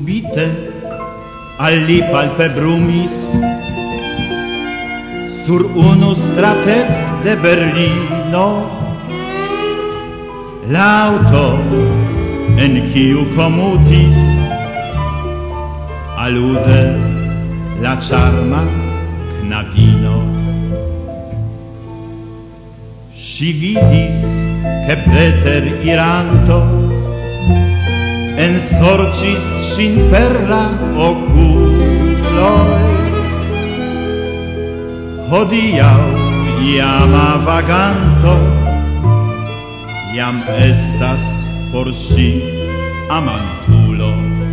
Subite al li palpebrumis sur unu stratet de Berlino l'auto en kiu komutis alude la charma knabino. Si vidis che preter iranto ensorcis sin per la oculoi. Hodiaŭ iama vaganto jam estas por si amantulo.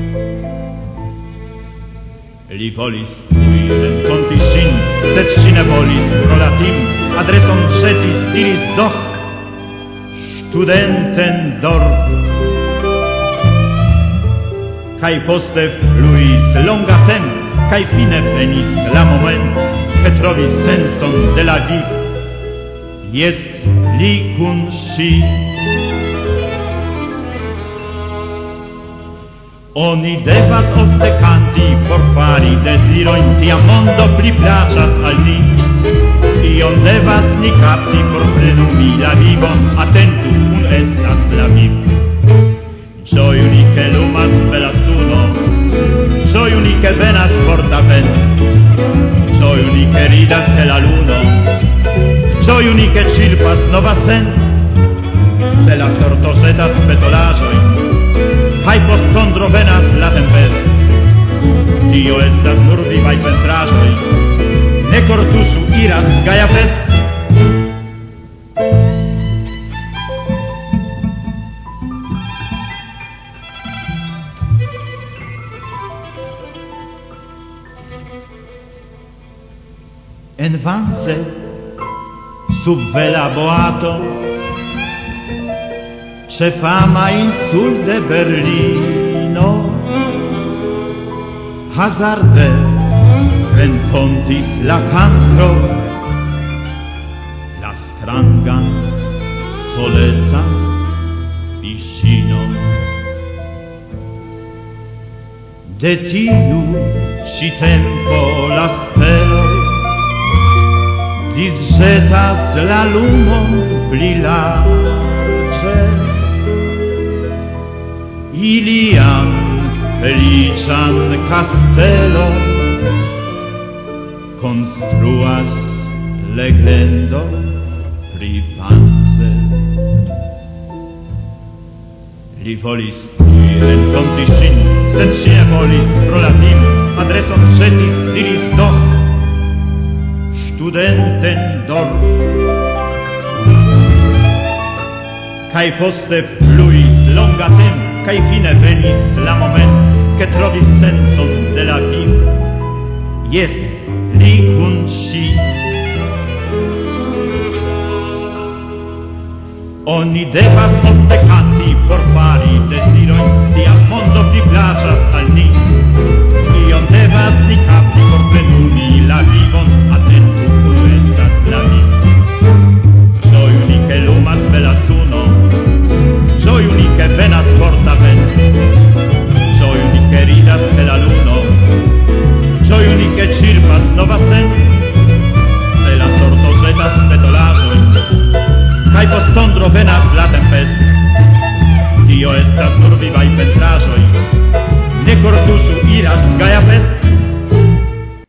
Li volis tuj renkonti ŝin, sed ŝi ne volis pro la tim. Adreson ĵetis, diris doch studenten Dorf. Kaj poste fluis longa temp, kaj fine venis la moment, che trovis senson de la viv. Jes, li kun ŝi. Oni devas ofte kanti por fari dezirojn, tiam mondo pli plaĉas al ni. Ion devas ni kapti por plenumi la vivon, atentu, kun estas la viv. Ĝoju ni ke lumas bela suno, ĝoju ni ke venas forta vento, ĝoju ni ke ridas ke la luno, ĝoju ni ke ĉirpas nova sento. Se la sorto ĵetas petolaĵojn, kaj post tondro venas la tempesto, tio estas nur vivaj pentraĵoj, ne kortuŝu iras gaja festo. En Vance, sub bela boato, ĉe fama insul de Berlino, hazarde renkontis la kancro la strangan solecan fiŝinon. De tiu ĉi tempo la steloj disĵetas la lumon pli larĝe. Ilian feliĉan kastelon konstruas legendo pri Vance. Li volis tuj renkonti ŝin, sed ŝi ne volis pro la tim. Adreson ĵetis, diris doch studenten Dorf. Kaj poste fluis longa temp, kaj fine venis la moment, che trovis senson de la viv. Jes, li kun ŝi. Oni devas ofte kanti por fari dezirojn, tiam mondo pli plaĉas al ni. Ion devas ni kapti por plenumi la vivon, atentu, kun estas la viv. Ĝoju ni ke lumas bela suno, ĝoju ni ke venas forta vento, ĝoju ni ke ridas ke la luno, ĝoju ni ke ĉirpas nova sento. Se la sorto ĵetas petolaĵojn, kaj post tondro venas la tempesto, tio estas nur vivaj pentraĵoj, ne kortuŝu iras gaja festo.